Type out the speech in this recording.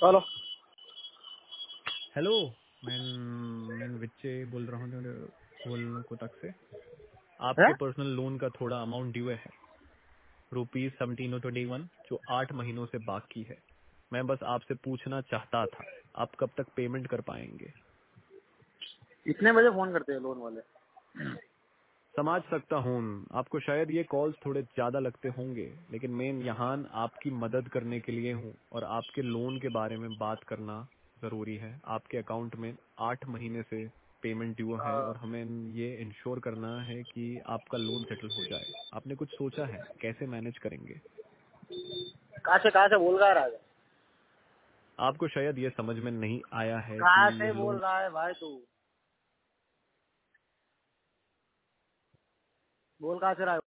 Hello. Hello. मैं विच्चे बोल रहा हूँ कोटक से। है? आपके पर्सनल लोन का थोड़ा अमाउंट ड्यू है, ₹1721, जो 8 महीनों से बाकी है। मैं बस आपसे पूछना चाहता था, आप कब तक पेमेंट कर पाएंगे? इतने बजे फोन करते हैं लोन वाले? समझ सकता हूँ, आपको शायद ये कॉल्स थोड़े ज्यादा लगते होंगे, लेकिन मैं यहाँ आपकी मदद करने के लिए हूँ और आपके लोन के बारे में बात करना जरूरी है। आपके अकाउंट में 8 महीने से पेमेंट ड्यू है और हमें ये इंश्योर करना है कि आपका लोन सेटल हो जाए। आपने कुछ सोचा है कैसे मैनेज करेंगे? कहाँ से बोल रहा है राजा? आपको शायद ये समझ में नहीं आया है कि कहाँ ये से बोल लोन रहा है भाई तू? बोल कहाँ से रहा है?